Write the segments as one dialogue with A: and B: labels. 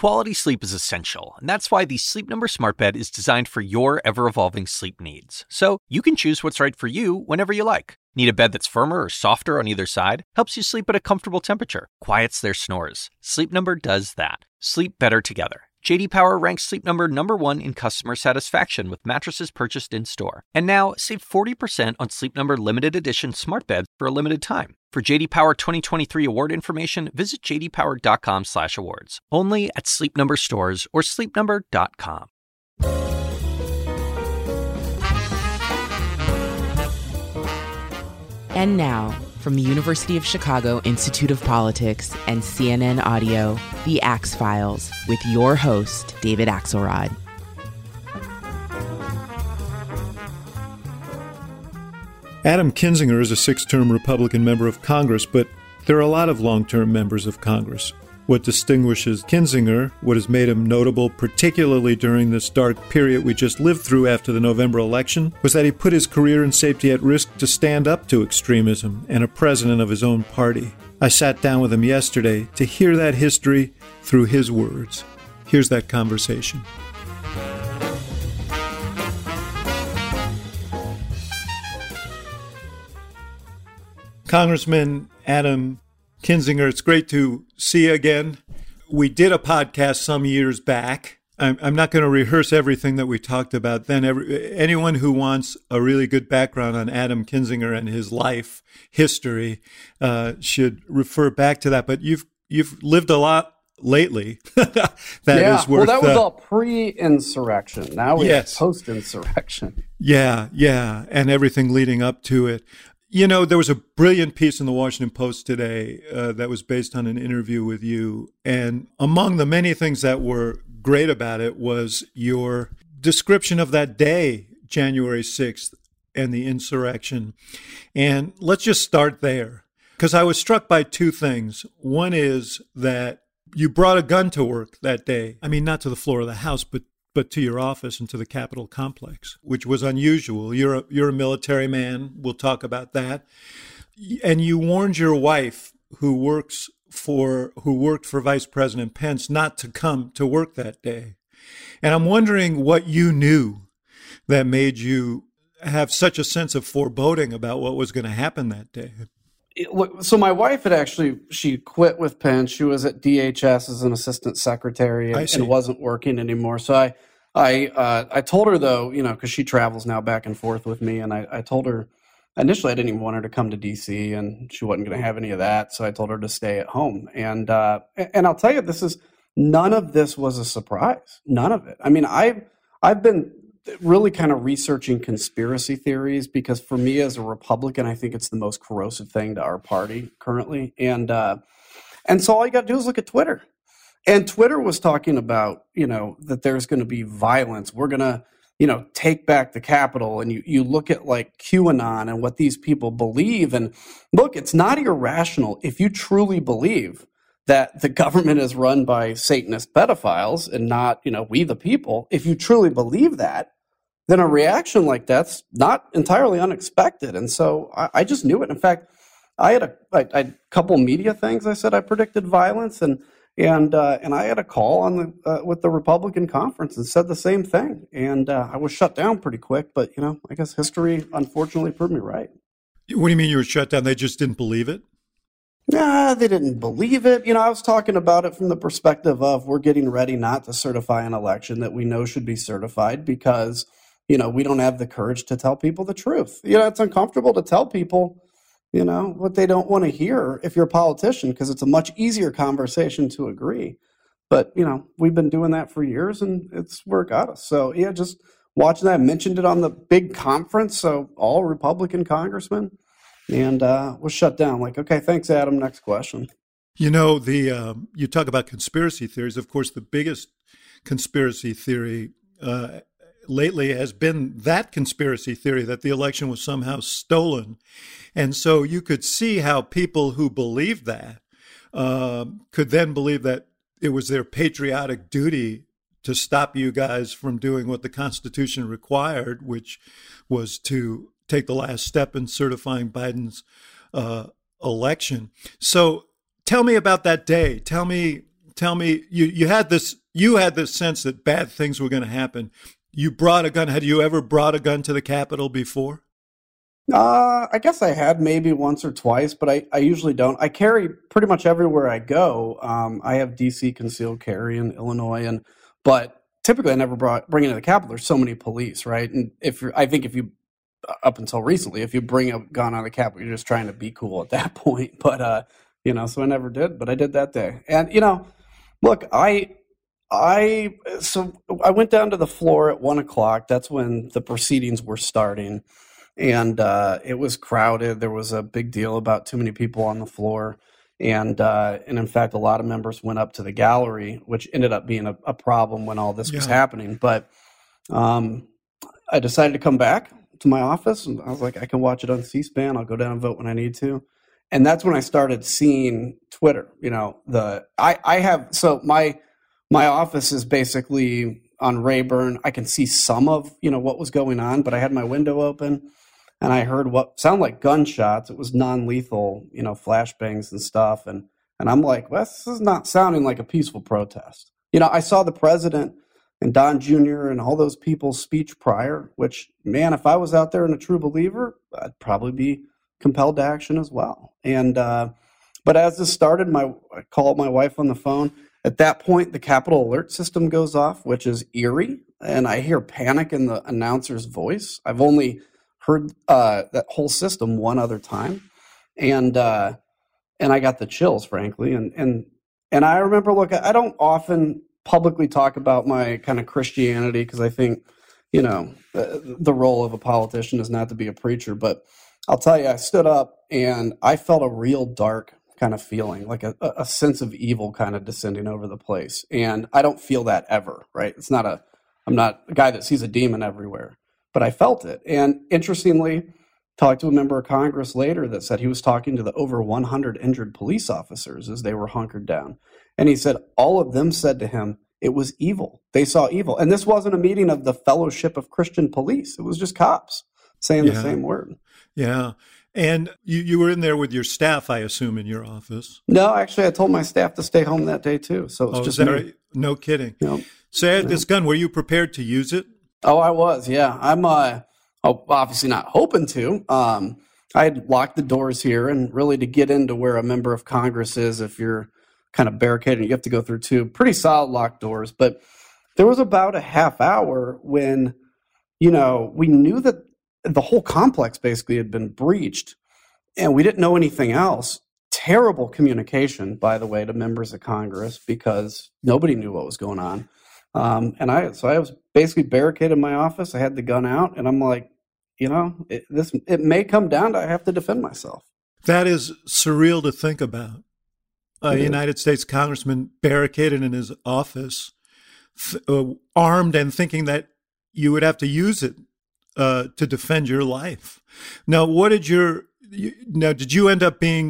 A: Quality sleep is essential, and that's why the Sleep Number Smart Bed is designed for your ever-evolving sleep needs. So you can choose what's right for you whenever you like. Need a bed that's firmer or softer on either side? Helps you sleep at a comfortable temperature. Quiets their snores. Sleep Number does that. Sleep better together. J.D. Power ranks Sleep Number #1 in customer satisfaction with mattresses purchased in-store. And now, save 40% on Sleep Number limited edition smart beds for a limited time. For J.D. Power 2023 award information, visit jdpower.com/awards. Only at Sleep Number stores or sleepnumber.com.
B: And now, from the University of Chicago Institute of Politics and CNN Audio, The Axe Files, with your host, David Axelrod.
C: Adam Kinzinger is a six-term Republican member of Congress, but there are a lot of long-term members of Congress. What distinguishes Kinzinger, what has made him notable, particularly during this dark period we just lived through after the November election, was that he put his career and safety at risk to stand up to extremism and a president of his own party. I sat down with him yesterday to hear that history through his words. Here's that conversation. Congressman Adam Kinzinger, it's great to see you again. We did a podcast some years back. I'm not going to rehearse everything that we talked about then. Anyone who wants a really good background on Adam Kinzinger and his life history should refer back to that. But you've lived a lot lately. That is worth.
D: Well, that was all pre-insurrection. Now we have post-insurrection.
C: Yeah, and everything leading up to it. You know, there was a brilliant piece in the Washington Post today that was based on an interview with you. And among the many things that were great about it was your description of that day, January 6th, and the insurrection. And let's just start there, because I was struck by two things. One is that you brought a gun to work that day. I mean, not to the floor of the House, but to your office and to the Capitol complex, which was unusual. You're a military man. We'll talk about that. And you warned your wife, who worked for Vice President Pence, not to come to work that day. And I'm wondering what you knew that made you have such a sense of foreboding about what was going to happen that day.
D: So my wife she quit with Pence. She was at DHS as an assistant secretary and wasn't working anymore. So I told her, though, because she travels now back and forth with me, and I told her initially I didn't even want her to come to DC, and she wasn't going to have any of that. So I told her to stay at home. And I'll tell you, none of this was a surprise. None of it. I mean, I've been really kind of researching conspiracy theories because for me as a Republican, I think it's the most corrosive thing to our party currently. And so all you got to do is look at Twitter. And Twitter was talking about, that there's going to be violence. We're going to, take back the Capitol. And you look at like QAnon and what these people believe. And look, it's not irrational if you truly believe that the government is run by Satanist pedophiles and not, we the people. If you truly believe that, then a reaction like that's not entirely unexpected. And so I just knew it. In fact, I had a couple media things. I said I predicted violence, and I had a call on with the Republican conference and said the same thing. And I was shut down pretty quick. But I guess history unfortunately proved me right.
C: What do you mean you were shut down? They just didn't believe it?
D: Nah, they didn't believe it. I was talking about it from the perspective of we're getting ready not to certify an election that we know should be certified because, we don't have the courage to tell people the truth. It's uncomfortable to tell people, what they don't want to hear if you're a politician because it's a much easier conversation to agree. But, we've been doing that for years and it's where it got us. So, just watching that. I mentioned it on the big conference, so all Republican congressmen. And was shut down. Like, okay, thanks, Adam. Next question.
C: You talk about conspiracy theories. Of course, the biggest conspiracy theory lately has been that conspiracy theory that the election was somehow stolen. And so you could see how people who believed that could then believe that it was their patriotic duty to stop you guys from doing what the Constitution required, which was to take the last step in certifying Biden's election. So tell me about that day. Tell me tell me, you had this sense that bad things were going to happen. You brought a gun. Had you ever brought a gun to the Capitol before?
D: I guess I had maybe once or twice, but I usually don't. I carry pretty much everywhere I go. I have DC concealed carry in Illinois, but typically I never bring it to the Capitol. There's so many police, right? And I think if you up until recently, if you bring a gun on the Capitol, you're just trying to be cool at that point. But so I never did, but I did that day. And look, I went down to the floor at 1:00. That's when the proceedings were starting. And it was crowded. There was a big deal about too many people on the floor. And in fact, a lot of members went up to the gallery, which ended up being a problem when all this was happening. But I decided to come back to my office, and I was like, I can watch it on C-SPAN. I'll go down and vote when I need to. And that's when I started seeing Twitter. My office is basically on Rayburn. I can see some of what was going on, but I had my window open. And I heard what sounded like gunshots. It was non-lethal, flashbangs and stuff. And I'm like, well, this is not sounding like a peaceful protest. I saw the president and Don Jr. and all those people's speech prior, which, man, if I was out there and a true believer, I'd probably be compelled to action as well. And but as this started, I called my wife on the phone. At that point, the Capitol alert system goes off, which is eerie. And I hear panic in the announcer's voice. I've only heard that whole system one other time, and I got the chills, frankly. And I remember, look, I don't often publicly talk about my kind of Christianity because I think, the role of a politician is not to be a preacher. But I'll tell you, I stood up and I felt a real dark kind of feeling, like a sense of evil kind of descending over the place. And I don't feel that ever, right? I'm not a guy that sees a demon everywhere. But I felt it. And interestingly, talked to a member of Congress later that said he was talking to the over 100 injured police officers as they were hunkered down. And he said all of them said to him, it was evil. They saw evil. And this wasn't a meeting of the Fellowship of Christian Police. It was just cops saying the same word.
C: Yeah. And you were in there with your staff, I assume, in your office.
D: No, actually, I told my staff to stay home that day, too. So it's just me.
C: Right? No kidding. So I had this gun. Were you prepared to use it?
D: Oh, I was, yeah. I'm obviously not hoping to. I had locked the doors here, and really to get into where a member of Congress is, if you're kind of barricaded, you have to go through two pretty solid locked doors. But there was about a half hour when, we knew that the whole complex basically had been breached, and we didn't know anything else. Terrible communication, by the way, to members of Congress because nobody knew what was going on. So I was basically barricaded in my office. I had the gun out, and I'm like, it may come down to I have to defend myself.
C: That is surreal to think about. A United States congressman barricaded in his office, armed and thinking that you would have to use it to defend your life. Now, did you end up being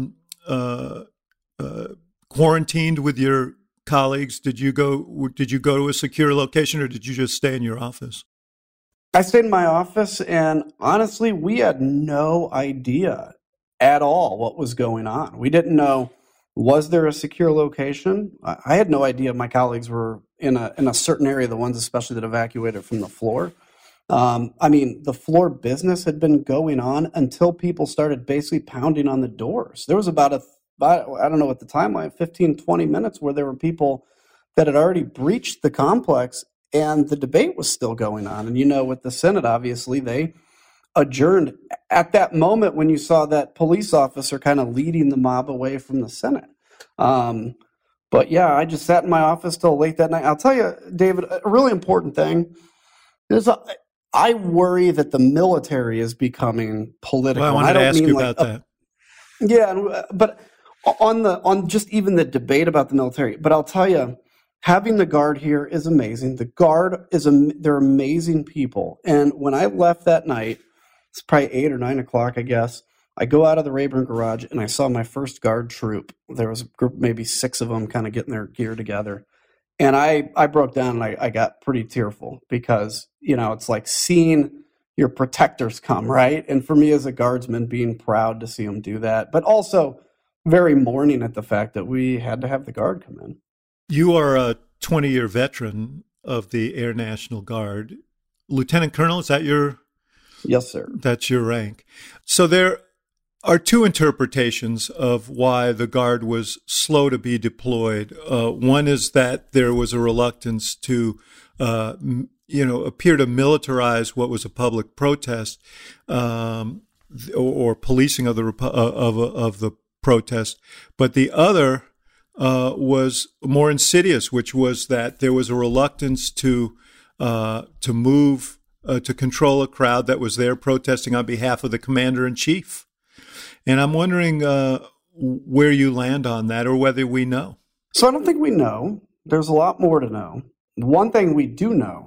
C: quarantined with your colleagues? Did you go to a secure location, or did you just stay in your office?
D: I stayed in my office, and honestly, we had no idea at all what was going on. We didn't know, was there a secure location? I had no idea my colleagues were in a certain area, the ones especially that evacuated from the floor. The floor business had been going on until people started basically pounding on the doors. There was about I don't know what the timeline, 15, 20 minutes where there were people that had already breached the complex and the debate was still going on. And, with the Senate, obviously, they adjourned at that moment when you saw that police officer kind of leading the mob away from the Senate. But yeah, I just sat in my office till late that night. I'll tell you, David, a really important thing is I worry that the military is becoming political.
C: Well, I wanted to ask you about that.
D: Yeah, but on just even the debate about the military. But I'll tell you, having the Guard here is amazing. The Guard they're amazing people. And when I left that night, it's probably 8 or 9 o'clock, I guess. I go out of the Rayburn garage and I saw my first Guard troop. There was a group, maybe 6 of them, kind of getting their gear together. And I broke down and I got pretty tearful because, it's like seeing your protectors come, right? And for me as a Guardsman, being proud to see them do that, but also very mourning at the fact that we had to have the Guard come in.
C: You are a 20-year veteran of the Air National Guard. Lieutenant Colonel, is that your...
D: Yes, sir.
C: That's your rank. So there are two interpretations of why the Guard was slow to be deployed. One is that there was a reluctance to, appear to militarize what was a public protest, or policing of the protest. But the other was more insidious, which was that there was a reluctance to move. To control a crowd that was there protesting on behalf of the commander-in-chief. And I'm wondering where you land on that, or whether we know.
D: So I don't think we know. There's a lot more to know. One thing we do know,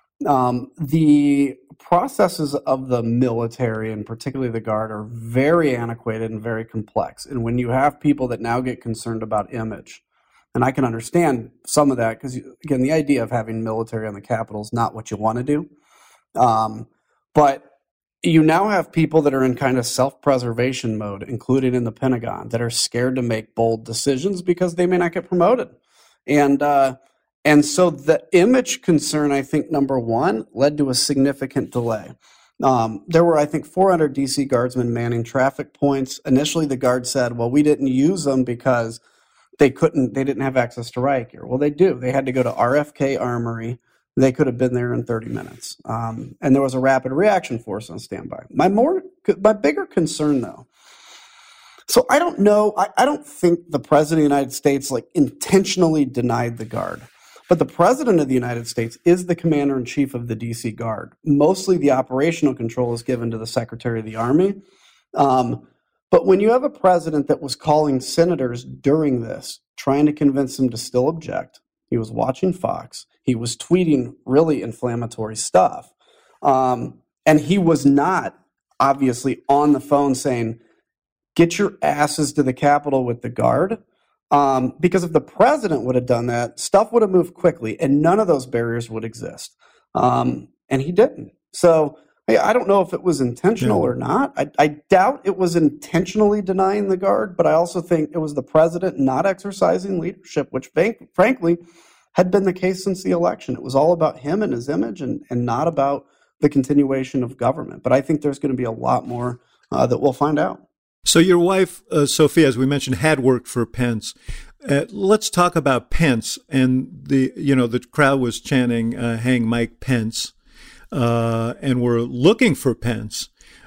D: the processes of the military, and particularly the Guard, are very antiquated and very complex. And when you have people that now get concerned about image, and I can understand some of that, because, again, the idea of having military on the Capitol is not what you want to do. But you now have people that are in kind of self-preservation mode, including in the Pentagon, that are scared to make bold decisions because they may not get promoted. And so the image concern, I think, number one, led to a significant delay. There were, I think, 400 D.C. Guardsmen manning traffic points. Initially, the Guard said, well, we didn't use them because they didn't have access to riot gear. Well, they do. They had to go to RFK Armory. They could have been there in 30 minutes. And there was a rapid reaction force on standby. My bigger concern, though, so I don't know, I don't think the President of the United States intentionally denied the Guard. But the President of the United States is the Commander-in-Chief of the D.C. Guard. Mostly the operational control is given to the Secretary of the Army. But when you have a president that was calling senators during this, trying to convince them to still object, he was watching Fox, he was tweeting really inflammatory stuff. And he was not, obviously, on the phone saying, get your asses to the Capitol with the Guard. Because if the president would have done that, stuff would have moved quickly and none of those barriers would exist. And he didn't. So I don't know if it was intentional or not. I doubt it was intentionally denying the Guard, but I also think it was the president not exercising leadership, which frankly had been the case since the election. It was all about him and his image and not about the continuation of government. But I think there's going to be a lot more that we'll find out.
C: So your wife, Sophia, as we mentioned, had worked for Pence. Let's talk about Pence. And the crowd was chanting, hang Mike Pence. And we're looking for Pence.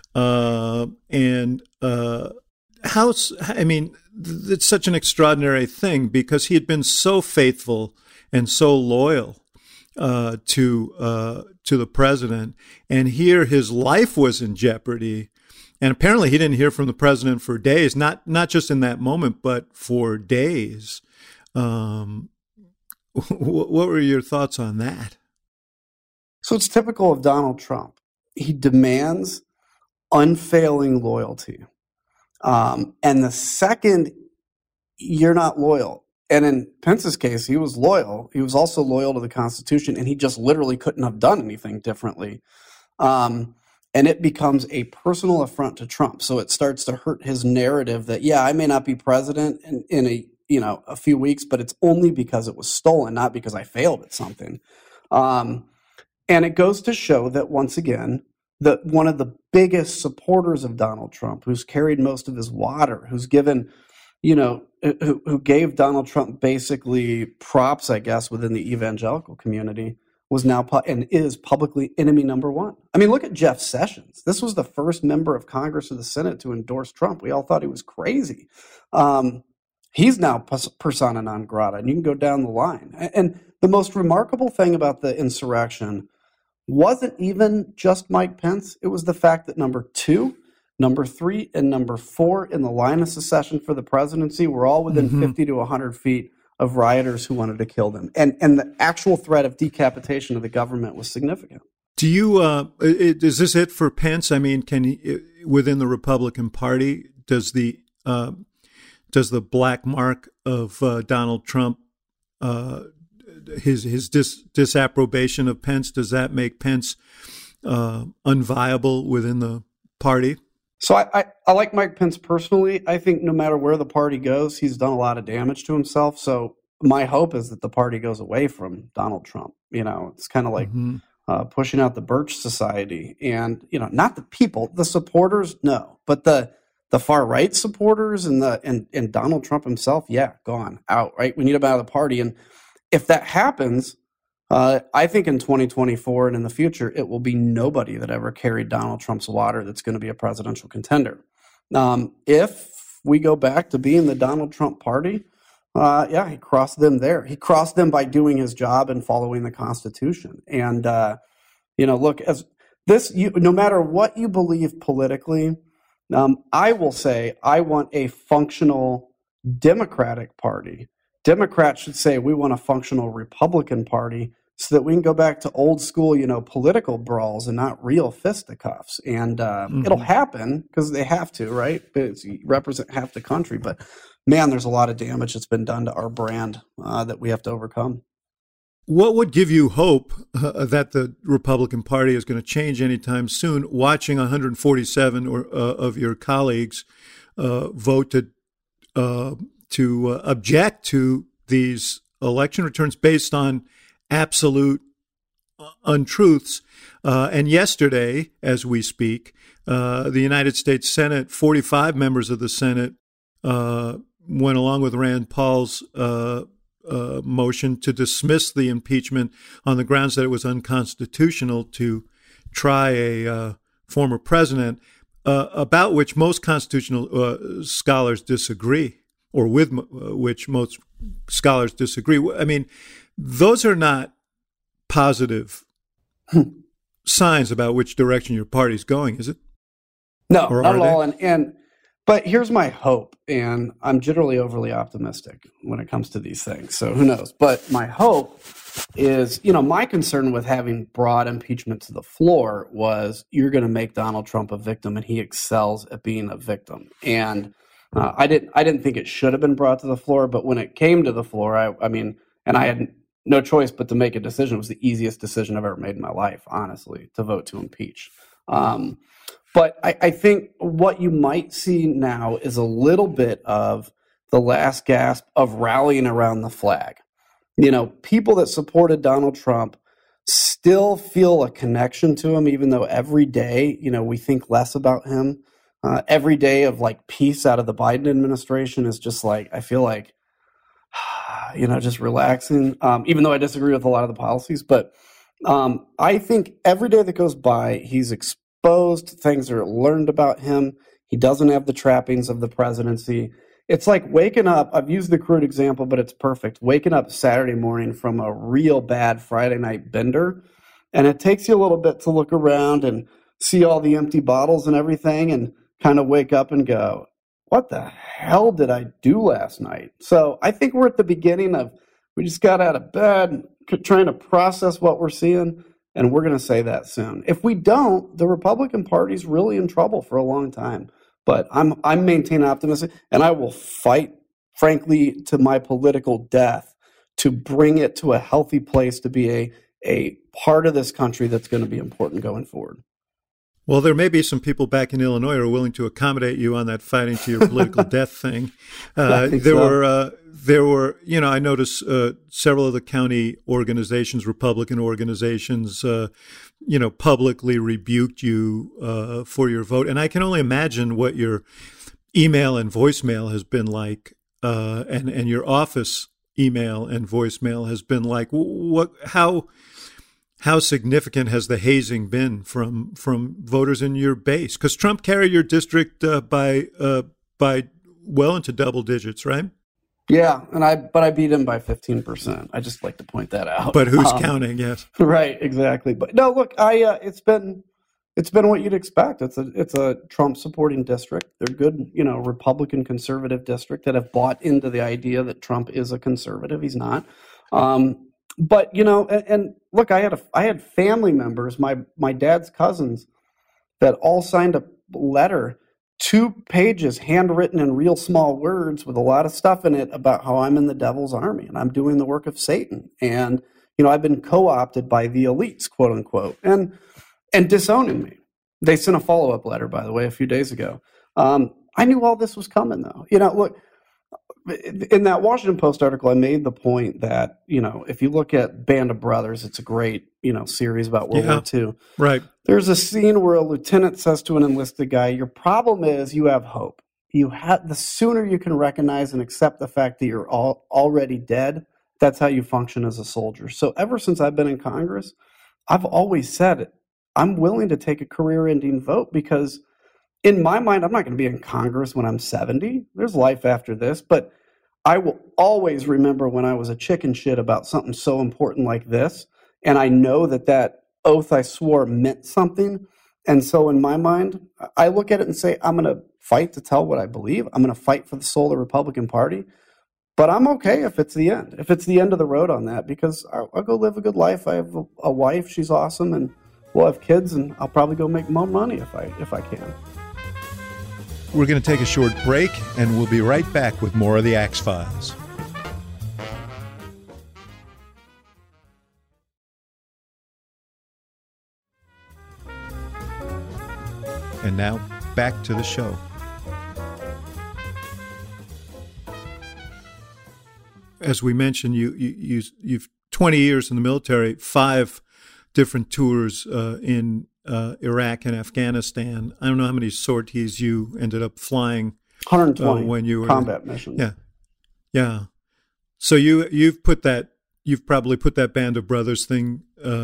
C: It's such an extraordinary thing because he had been so faithful and so loyal to the president, and here his life was in jeopardy. And apparently he didn't hear from the president for days, not just in that moment, but for days. What were your thoughts on that?
D: So it's typical of Donald Trump. He demands unfailing loyalty. And the second you're not loyal, and in Pence's case, he was loyal. He was also loyal to the Constitution, and he just literally couldn't have done anything differently. And it becomes a personal affront to Trump. So it starts to hurt his narrative that, I may not be president in a few weeks, but it's only because it was stolen, not because I failed at something. And it goes to show that, once again, that one of the biggest supporters of Donald Trump, who's carried most of his water, who's given, who gave Donald Trump basically props, I guess, within the evangelical community, was now and is publicly enemy number one. I mean, look at Jeff Sessions. This was the first member of Congress or the Senate to endorse Trump. We all thought he was crazy. He's now persona non grata, and you can go down the line. And the most remarkable thing about the insurrection wasn't even just Mike Pence. It was the fact that number 2, number 3, and number 4 in the line of secession for the presidency were all within 50 to 100 feet of rioters who wanted to kill them. And the actual threat of decapitation of the government was significant.
C: Do you, is this it for Pence? I mean, can he, within the Republican Party, does the black mark of Donald Trump, his disapprobation of Pence, does that make Pence unviable within the party?
D: So I like Mike Pence personally. I think no matter where the party goes, he's done a lot of damage to himself. So my hope is that the party goes away from Donald Trump. It's kind of like pushing out the Birch Society, and not the people, the supporters, no, but the far right supporters and Donald Trump himself, gone out. Right, we need him out of the party, and if that happens, I think in 2024 and in the future, it will be nobody that ever carried Donald Trump's water that's going to be a presidential contender. If we go back to being the Donald Trump party, he crossed them there. He crossed them by doing his job and following the Constitution. And, look, as this, no matter what you believe politically, I will say I want a functional Democratic Party. Democrats should say we want a functional Republican Party so that we can go back to old school, political brawls and not real fisticuffs. And it'll happen because they have to, right? You represent half the country. But, man, there's a lot of damage that's been done to our brand that we have to overcome.
C: What would give you hope that the Republican Party is going to change anytime soon, watching 147 of your colleagues vote to object to these election returns based on absolute untruths? And yesterday, as we speak, the United States Senate, 45 members of the Senate went along with Rand Paul's motion to dismiss the impeachment on the grounds that it was unconstitutional to try a former president, about which most constitutional scholars disagree, or with which most scholars disagree. I mean, those are not positive signs about which direction your party's going, is it?
D: No, not at all. But here's my hope, and I'm generally overly optimistic when it comes to these things, so who knows? But my hope is, my concern with having brought impeachment to the floor was you're going to make Donald Trump a victim, and he excels at being a victim. And I didn't think it should have been brought to the floor, but when it came to the floor, I had no choice but to make a decision. It was the easiest decision I've ever made in my life, honestly, to vote to impeach. But I think what you might see now is a little bit of the last gasp of rallying around the flag. People that supported Donald Trump still feel a connection to him, even though every day, we think less about him. Every day of peace out of the Biden administration is just I feel like, just relaxing, even though I disagree with a lot of the policies. But I think every day that goes by, he's exposed, things are learned about him. He doesn't have the trappings of the presidency. It's like waking up, I've used the crude example, but it's perfect. Waking up Saturday morning from a real bad Friday night bender, and it takes you a little bit to look around and see all the empty bottles and everything and kind of wake up and go, what the hell did I do last night? So I think we're at the beginning of, we just got out of bed, trying to process what we're seeing, and we're going to say that soon. If we don't, the Republican Party's really in trouble for a long time. But I'm maintaining optimism, and I will fight, frankly, to my political death to bring it to a healthy place to be a part of this country that's going to be important going forward.
C: Well, there may be some people back in Illinois who are willing to accommodate you on that fighting to your political death thing. There were, I noticed several of the county organizations, Republican organizations, publicly rebuked you for your vote. And I can only imagine what your email and voicemail has been like, and your office email and voicemail has been like. How significant has the hazing been from voters in your base? Because Trump carried your district by well into double digits, right?
D: Yeah, but I beat him by 15%. I just like to point that out.
C: But who's counting? Yes,
D: right, exactly. But no, look, it's been what you'd expect. It's a Trump supporting district. They're good, Republican conservative district that have bought into the idea that Trump is a conservative. He's not. But and look, I had family members, my dad's cousins, that all signed a letter, 2 pages, handwritten in real small words with a lot of stuff in it about how I'm in the devil's army and I'm doing the work of Satan, and I've been co-opted by the elites, quote unquote, and disowning me. They sent a follow-up letter, by the way, a few days ago. I knew all this was coming, though. Look, in that Washington Post article, I made the point that, if you look at Band of Brothers, it's a great, series about World War II.
C: Right.
D: There's a scene where a lieutenant says to an enlisted guy, your problem is you have hope. The sooner you can recognize and accept the fact that you're already dead, that's how you function as a soldier. So ever since I've been in Congress, I've always said I'm willing to take a career-ending vote because in my mind, I'm not going to be in Congress when I'm 70. There's life after this, but I will always remember when I was a chicken shit about something so important like this, and I know that oath I swore meant something. And so in my mind, I look at it and say, I'm going to fight to tell what I believe. I'm going to fight for the soul of the Republican Party. But I'm okay if it's the end. If it's the end of the road on that, because I'll go live a good life. I have a wife. She's awesome. And we'll have kids, and I'll probably go make more money if I can.
C: We're going to take a short break, and we'll be right back with more of the Axe Files. And now, back to the show. As we mentioned, you've 20 years in the military, 5 different tours in Iraq and Afghanistan. I don't know how many sorties you ended up flying.
D: 120
C: when you were
D: combat missions.
C: Yeah. So you've probably put that Band of Brothers thing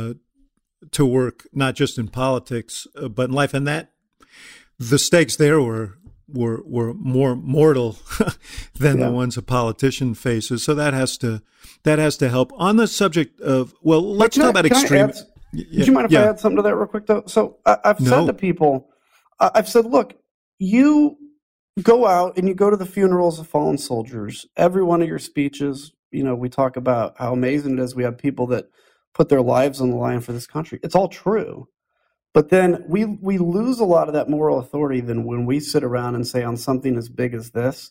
C: to work, not just in politics but in life, and that the stakes there were more mortal than the ones a politician faces. So that has to help. On the subject of, let's talk about extreme.
D: Do you mind if I add something to that real quick, though? So I've said to people, look, you go out and you go to the funerals of fallen soldiers. Every one of your speeches, we talk about how amazing it is we have people that put their lives on the line for this country. It's all true. But then we lose a lot of that moral authority than when we sit around and say on something as big as this,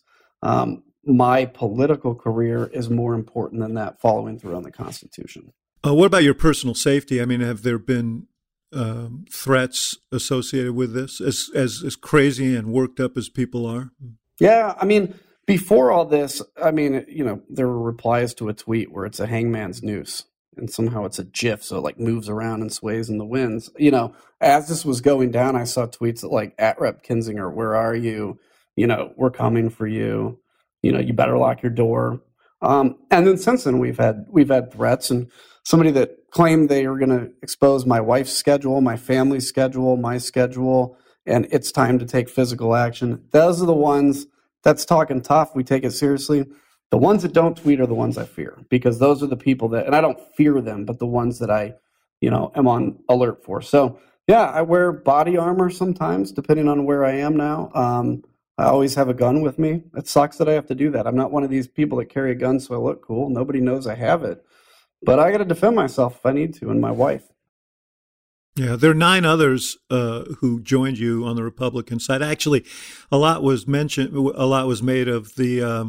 D: my political career is more important than that following through on the Constitution.
C: What about your personal safety? I mean, have there been threats associated with this, as crazy and worked up as people are?
D: Yeah, I mean, before all this, there were replies to a tweet where it's a hangman's noose, and somehow it's a GIF, so it like moves around and sways in the winds. As this was going down, I saw tweets that like, @Rep Kinzinger, where are you? We're coming for you. You better lock your door. And then since then, we've had threats, and somebody that claimed they were going to expose my wife's schedule, my family's schedule, my schedule, and it's time to take physical action. Those are the ones that's talking tough. We take it seriously. The ones that don't tweet are the ones I fear, because those are the people that, and I don't fear them, but the ones that I, am on alert for. So yeah, I wear body armor sometimes, depending on where I am now. I always have a gun with me. It sucks that I have to do that. I'm not one of these people that carry a gun so I look cool. Nobody knows I have it. But I got to defend myself if I need to, and my wife.
C: Yeah, there are 9 others who joined you on the Republican side. Actually, a lot was made of the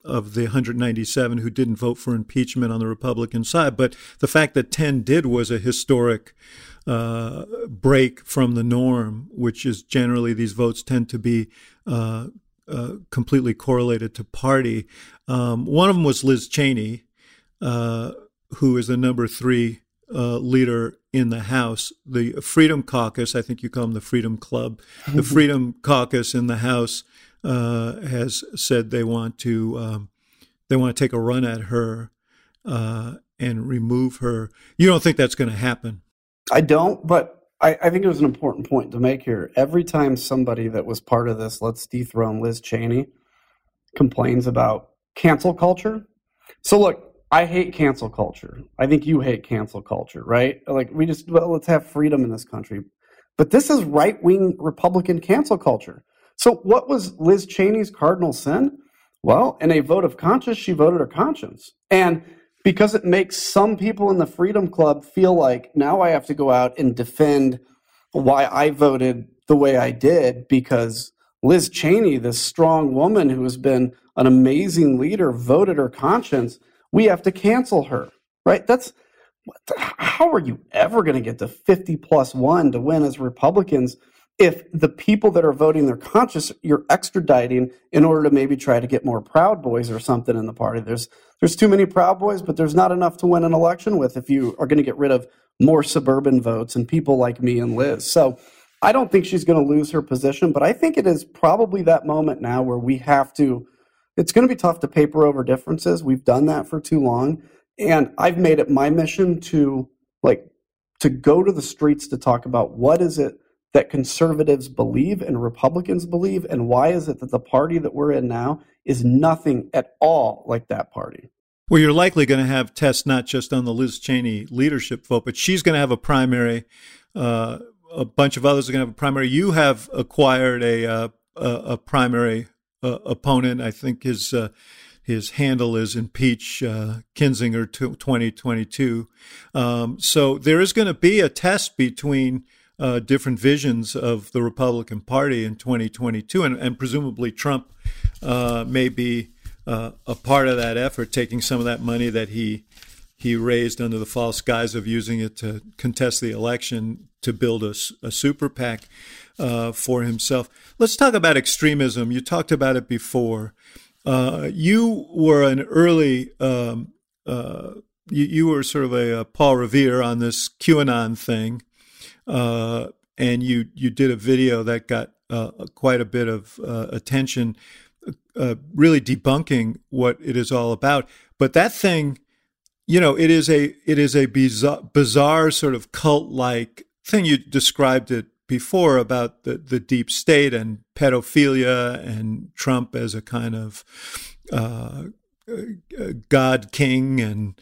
C: 197 who didn't vote for impeachment on the Republican side. But the fact that 10 did was a historic break from the norm, which is generally these votes tend to be completely correlated to party. One of them was Liz Cheney, who is the number 3 leader in the House. The Freedom Caucus, I think you call them the Freedom Club, the Freedom Caucus in the House has said they want to take a run at her and remove her. You don't think that's going to happen? I
D: don't, but I think it was an important point to make here. Every time somebody that was part of this "let's dethrone Liz Cheney" complains about cancel culture. So look, I hate cancel culture. I think you hate cancel culture, right? Like let's have freedom in this country. But this is right-wing Republican cancel culture. So what was Liz Cheney's cardinal sin? Well, in a vote of conscience, she voted her conscience. And because it makes some people in the Freedom Club feel like now I have to go out and defend why I voted the way I did, because Liz Cheney, this strong woman who has been an amazing leader, voted her conscience. We have to cancel her, right? How are you ever going to get to 50+1 to win as Republicans if the people that are voting their conscience you're extraditing in order to maybe try to get more Proud Boys or something in the party. There's too many Proud Boys, but there's not enough to win an election with if you are going to get rid of more suburban votes and people like me and Liz. So I don't think she's going to lose her position, but I think it is probably that moment now where we have to, it's going to be tough to paper over differences. We've done that for too long. And I've made it my mission to go to the streets to talk about what is it that conservatives believe and Republicans believe, and why is it that the party that we're in now is nothing at all like that party.
C: Well, you're likely going to have tests not just on the Liz Cheney leadership vote, but she's going to have a primary. A bunch of others are going to have a primary. You have acquired a primary opponent. I think his handle is Impeach Kinzinger 2022. So there is going to be a test between different visions of the Republican Party in 2022, and presumably Trump may be a part of that effort, taking some of that money that he raised under the false guise of using it to contest the election to build a super PAC for himself. Let's talk about extremism. You talked about it before. You were an early, you were sort of a Paul Revere on this QAnon thing, and you did a video that got quite a bit of attention, really debunking what it is all about. But that thing, you know, it is a bizarre sort of cult-like thing. You described it before about the deep state and pedophilia and Trump as a kind of God king, and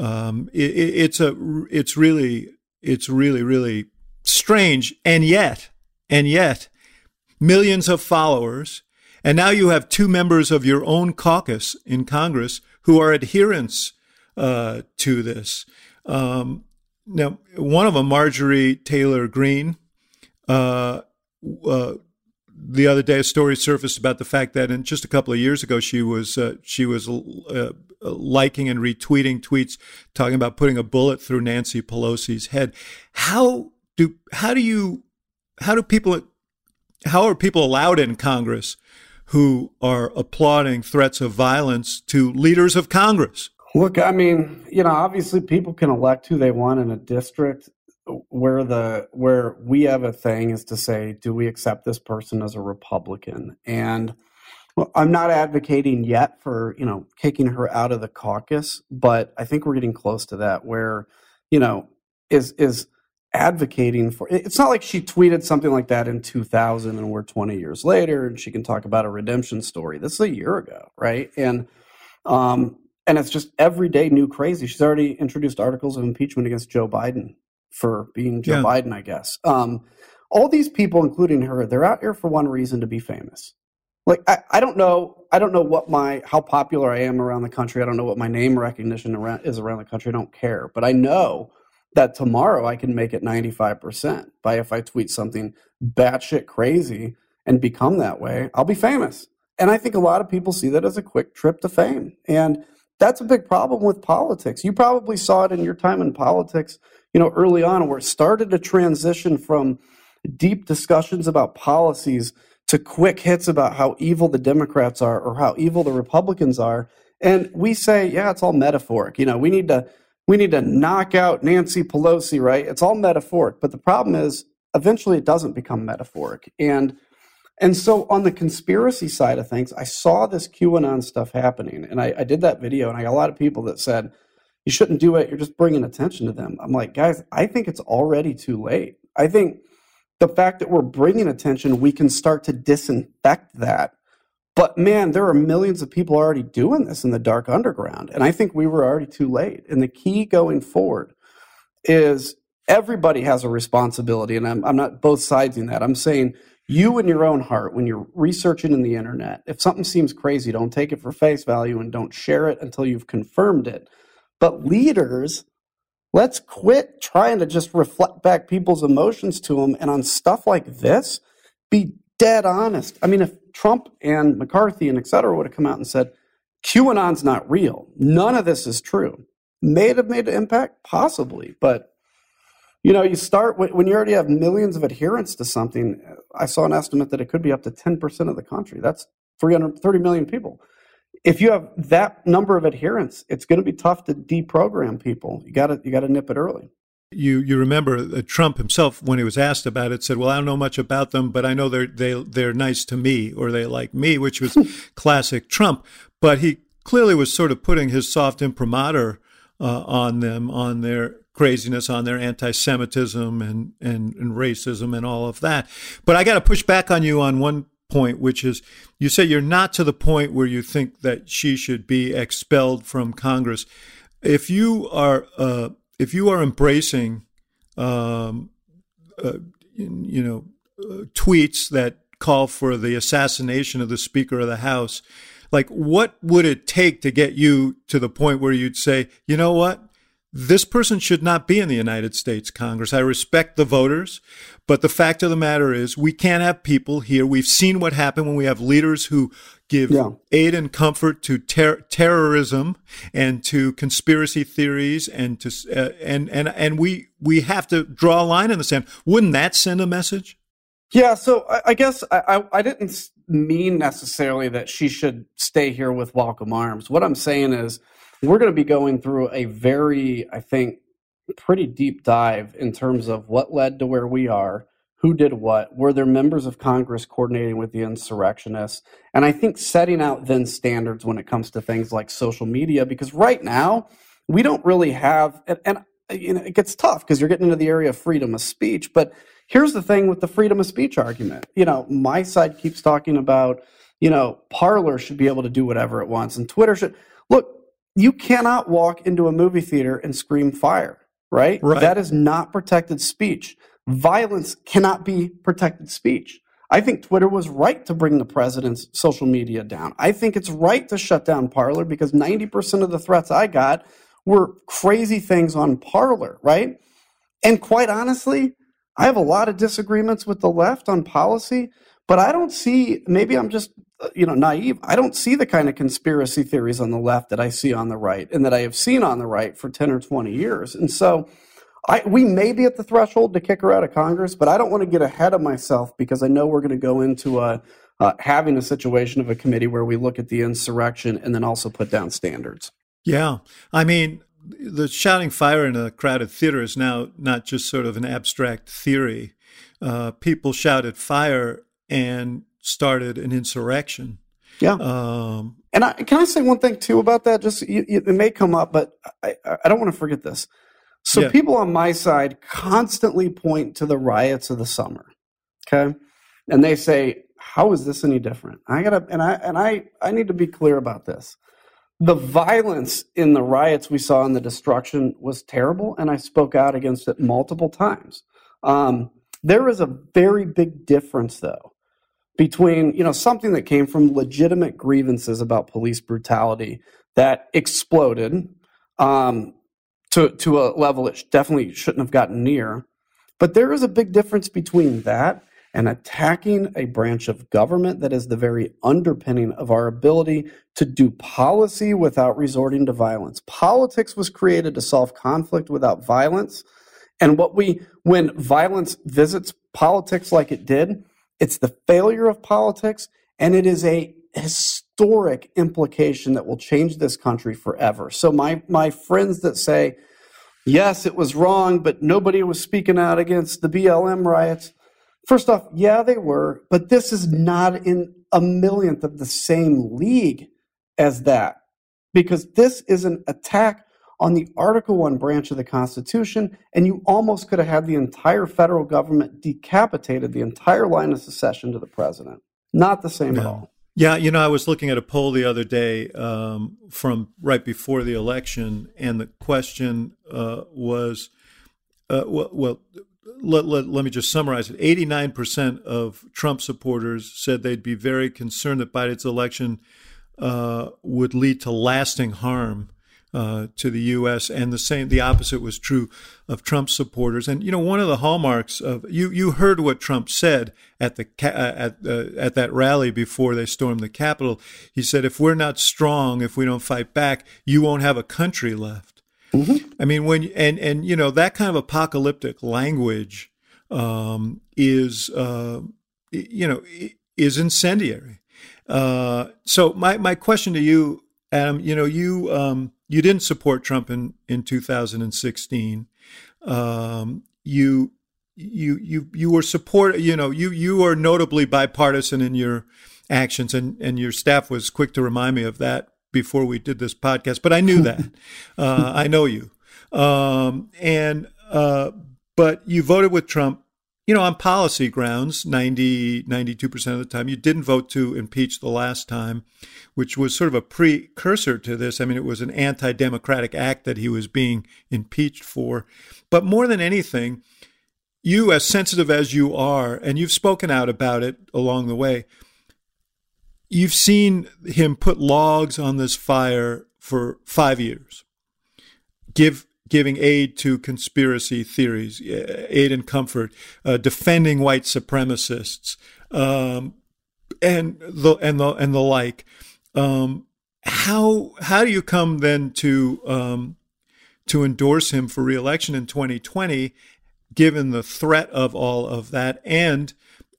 C: it's really strange, and yet millions of followers, and now you have two members of your own caucus in Congress who are adherents to this. Now, one of them, Marjorie Taylor Greene, the other day a story surfaced about the fact that in just a couple of years ago she was liking and retweeting tweets talking about putting a bullet through Nancy Pelosi's head. How are people allowed in Congress who are applauding threats of violence to leaders of Congress?
D: Look, I mean, you know, obviously people can elect who they want in a district. Where we have a thing is to say, do we accept this person as a Republican? And well, I'm not advocating yet for, you know, kicking her out of the caucus, but I think we're getting close to that where, you know, is advocating for, it's not like she tweeted something like that in 2000 and we're 20 years later and she can talk about a redemption story. This is a year ago, right? And it's just everyday new crazy. She's already introduced articles of impeachment against Joe Biden for being Joe Biden, I guess. All these people, including her, they're out here for one reason: to be famous. Like, I don't know how popular I am around the country. I don't know what my name recognition is around the country. I don't care. But I know that tomorrow I can make it 95% by if I tweet something batshit crazy and become that way, I'll be famous. And I think a lot of people see that as a quick trip to fame. And that's a big problem with politics. You probably saw it in your time in politics, you know, early on, where it started to transition from deep discussions about policies to quick hits about how evil the Democrats are or how evil the Republicans are. And we say, yeah, it's all metaphoric. You know, we need to knock out Nancy Pelosi, right? It's all metaphoric. But the problem is, eventually it doesn't become metaphoric. And so on the conspiracy side of things, I saw this QAnon stuff happening. And I did that video, and I got a lot of people that said, you shouldn't do it. You're just bringing attention to them. I'm like, guys, I think it's already too late. I think the fact that we're bringing attention, we can start to disinfect that. But man, there are millions of people already doing this in the dark underground. And I think we were already too late. And the key going forward is everybody has a responsibility. And I'm not both sides in that. I'm saying you in your own heart, when you're researching in the internet, if something seems crazy, don't take it for face value and don't share it until you've confirmed it. But leaders, let's quit trying to just reflect back people's emotions to them. And on stuff like this, be dead honest. I mean, if Trump and McCarthy and et cetera would have come out and said, QAnon's not real, none of this is true, may it have made an impact? Possibly. But, You start when you already have millions of adherents to something. I saw an estimate that it could be up to 10% of the country. That's 330 million people. If you have that number of adherents, it's going to be tough to deprogram people. You got to nip it early.
C: You remember Trump himself, when he was asked about it, said, "Well, I don't know much about them, but I know they're nice to me, or they like me," which was classic Trump. But he clearly was sort of putting his soft imprimatur on them, on their craziness, on their anti-Semitism and racism and all of that. But I got to push back on you on one point, which is you say you're not to the point where you think that she should be expelled from Congress. If you are embracing, tweets that call for the assassination of the Speaker of the House, like, what would it take to get you to the point where you'd say, you know what? This person should not be in the United States Congress. I respect the voters, but the fact of the matter is we can't have people here. We've seen what happened when we have leaders who give aid and comfort to terrorism and to conspiracy theories and to and we have to draw a line in the sand. Wouldn't that send a message?
D: Yeah, so I guess I didn't mean necessarily that she should stay here with welcome arms. What I'm saying is we're going to be going through a very, I think, pretty deep dive in terms of what led to where we are, who did what, were there members of Congress coordinating with the insurrectionists, and I think setting out then standards when it comes to things like social media, because right now we don't really have, and it gets tough because you're getting into the area of freedom of speech, but here's the thing with the freedom of speech argument. My side keeps talking about, Parler should be able to do whatever it wants, and Twitter should. Look, you cannot walk into a movie theater and scream fire, right? That is not protected speech. Violence cannot be protected speech. I think Twitter was right to bring the president's social media down. I think it's right to shut down Parler because 90% of the threats I got were crazy things on Parler, right? And quite honestly, I have a lot of disagreements with the left on policy, but I don't see, maybe I'm just naive. I don't see the kind of conspiracy theories on the left that I see on the right and that I have seen on the right for 10 or 20 years. And so we may be at the threshold to kick her out of Congress, but I don't want to get ahead of myself because I know we're going to go into having a situation of a committee where we look at the insurrection and then also put down standards. Yeah.
C: I mean, the shouting fire in a crowded theater is now not just sort of an abstract theory. People shouted fire and started an insurrection.
D: Yeah. Can I say one thing too about that? Just it may come up, but I don't want to forget this. So people on my side constantly point to the riots of the summer. Okay. And they say, how is this any different? I need to be clear about this. The violence in the riots we saw and the destruction was terrible, and I spoke out against it multiple times. There is a very big difference, though, between something that came from legitimate grievances about police brutality that exploded to a level it definitely shouldn't have gotten near. But there is a big difference between that and attacking a branch of government that is the very underpinning of our ability to do policy without resorting to violence. Politics was created to solve conflict without violence. And when violence visits politics like it did, it's the failure of politics, and it is a historic implication that will change this country forever. So my friends that say, yes, it was wrong, but nobody was speaking out against the BLM riots. First off, yeah, they were, but this is not in a millionth of the same league as that, because this is an attack on the Article 1 branch of the Constitution, and you almost could have had the entire federal government decapitated, the entire line of succession to the president. Not the same at all.
C: Yeah, I was looking at a poll the other day from right before the election, and the question was, let me just summarize it. 89% of Trump supporters said they'd be very concerned that Biden's election would lead to lasting harm to the U.S., and the opposite was true of Trump supporters. And one of the hallmarks of you heard what Trump said at that rally before they stormed the Capitol. He said, "If we're not strong, if we don't fight back, you won't have a country left." Mm-hmm. I mean, and that kind of apocalyptic language is incendiary. So my question to you, Adam, you didn't support Trump in 2016. You were you are notably bipartisan in your actions, and your staff was quick to remind me of that before we did this podcast. But I knew that. I know you, but you voted with Trump, on policy grounds, 92% of the time. You didn't vote to impeach the last time, which was sort of a precursor to this. I mean, it was an anti-democratic act that he was being impeached for. But more than anything, you, as sensitive as you are, and you've spoken out about it along the way, you've seen him put logs on this fire for 5 years, giving aid to conspiracy theories, aid and comfort, defending white supremacists, and the like. How do you come then to endorse him for re-election in 2020, given the threat of all of that? And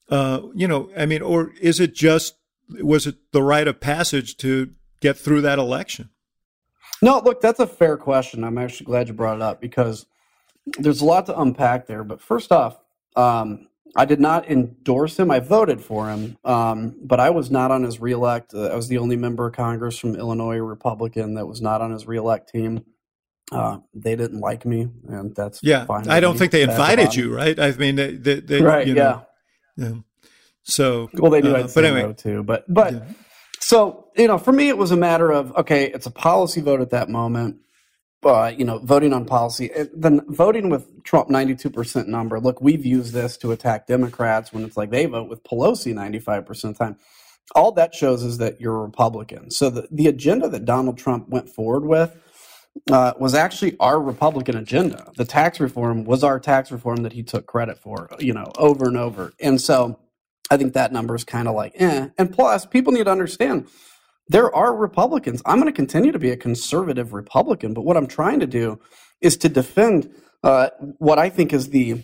C: or was it the rite of passage to get through that election?
D: No, look, that's a fair question. I'm actually glad you brought it up because there's a lot to unpack there. But first off, I did not endorse him. I voted for him, but I was not on his reelect. I was the only member of Congress from Illinois, Republican, that was not on his reelect team. They didn't like me, and that's fine.
C: I don't think they invited you, right? I mean, they
D: right,
C: yeah. So
D: they knew I'd say no too, but. Yeah. So, for me, it was a matter of, okay, it's a policy vote at that moment, voting on policy. Then voting with Trump 92% number. Look, we've used this to attack Democrats when it's like they vote with Pelosi 95% of the time. All that shows is that you're a Republican. So the agenda that Donald Trump went forward with was actually our Republican agenda. The tax reform was our tax reform that he took credit for, over and over. And so I think that number is kind of like, eh. And plus, people need to understand, there are Republicans. I'm going to continue to be a conservative Republican, but what I'm trying to do is to defend what I think is the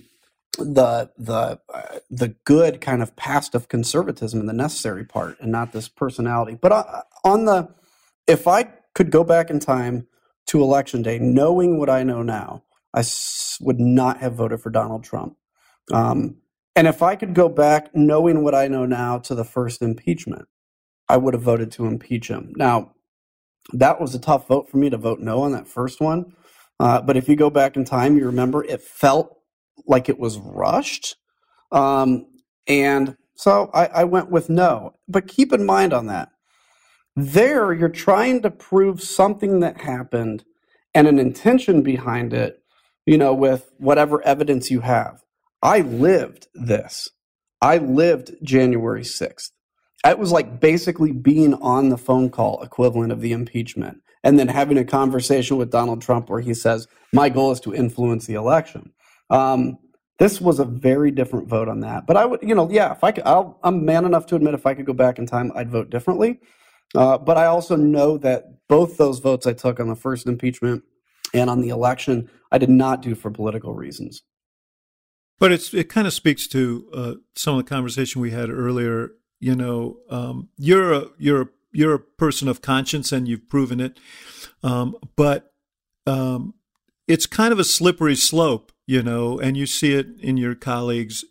D: good kind of past of conservatism and the necessary part, and not this personality. But if I could go back in time to Election Day, knowing what I know now, I would not have voted for Donald Trump. And if I could go back knowing what I know now to the first impeachment, I would have voted to impeach him. Now, that was a tough vote for me to vote no on that first one. But if you go back in time, you remember it felt like it was rushed. And so I went with no. But keep in mind on that, there you're trying to prove something that happened and an intention behind it, with whatever evidence you have. I lived this. I lived January 6th. It was like basically being on the phone call equivalent of the impeachment, and then having a conversation with Donald Trump where he says, my goal is to influence the election. This was a very different vote on that. But I would, if I could, I'm man enough to admit if I could go back in time, I'd vote differently. But I also know that both those votes I took on the first impeachment and on the election, I did not do for political reasons.
C: But it kind of speaks to some of the conversation we had earlier. You're a person of conscience, and you've proven it. But it's kind of a slippery slope, and you see it in your colleagues.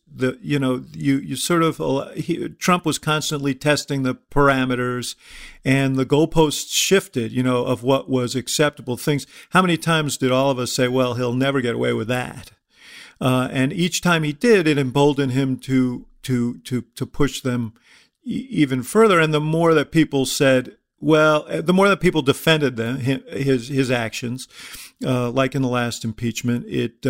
C: Trump was constantly testing the parameters, and the goalposts shifted, of what was acceptable things. How many times did all of us say, well, he'll never get away with that? And each time he did, it emboldened him to push them even further. And the more that people said, the more that people defended his actions, like in the last impeachment, it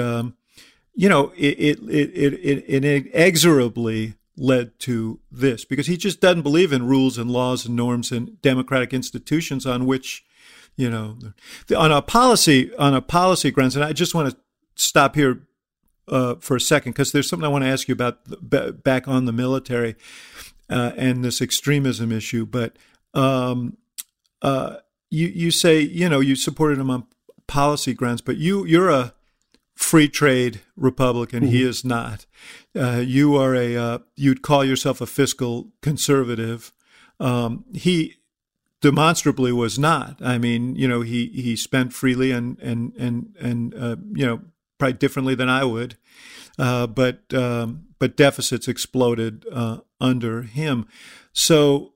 C: inexorably led to this, because he just doesn't believe in rules and laws and norms and democratic institutions on which, on a policy grounds. And I just want to stop here for a second, because there's something I want to ask you about back on the military and this extremism issue. But you say, you supported him on policy grounds, but you're a free trade Republican. He is not. You are you'd call yourself a fiscal conservative. He demonstrably was not. I mean, he spent freely and probably differently than I would, but deficits exploded under him. So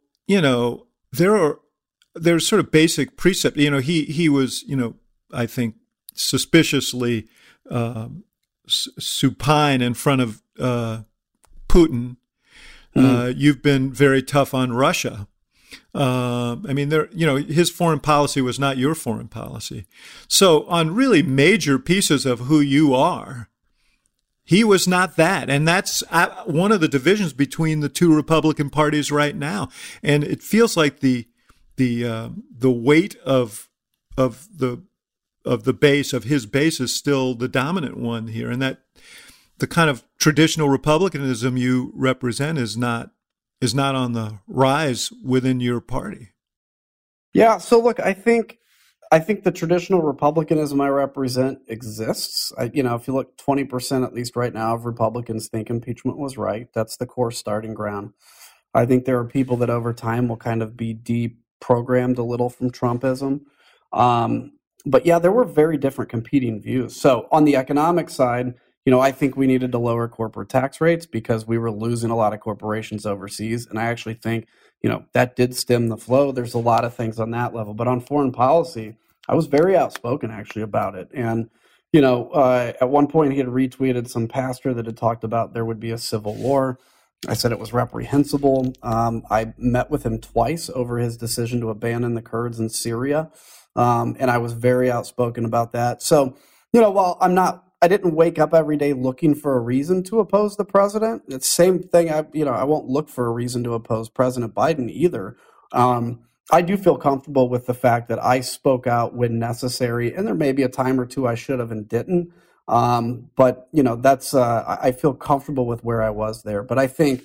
C: there's sort of basic precept. He was I think suspiciously supine in front of Putin. You've been very tough on Russia. His foreign policy was not your foreign policy. So on really major pieces of who you are, he was not that. And that's one of the divisions between the two Republican parties right now. And it feels like the weight of the base of his base is still the dominant one here, and that the kind of traditional republicanism you represent is not on the rise within your party.
D: Yeah. So look, I think the traditional republicanism I represent exists. If you look, 20% at least right now of Republicans think impeachment was right. That's the core starting ground. I think there are people that over time will kind of be deprogrammed a little from Trumpism. But yeah, there were very different competing views. So on the economic side, I think we needed to lower corporate tax rates because we were losing a lot of corporations overseas. And I actually think, that did stem the flow. There's a lot of things on that level. But on foreign policy, I was very outspoken actually about it. And, at one point he had retweeted some pastor that had talked about there would be a civil war. I said it was reprehensible. I met with him twice over his decision to abandon the Kurds in Syria. And I was very outspoken about that. So, while I didn't wake up every day looking for a reason to oppose the president. It's the same thing. I won't look for a reason to oppose President Biden either. I do feel comfortable with the fact that I spoke out when necessary, and there may be a time or two I should have and didn't. But that's I feel comfortable with where I was there. But I think,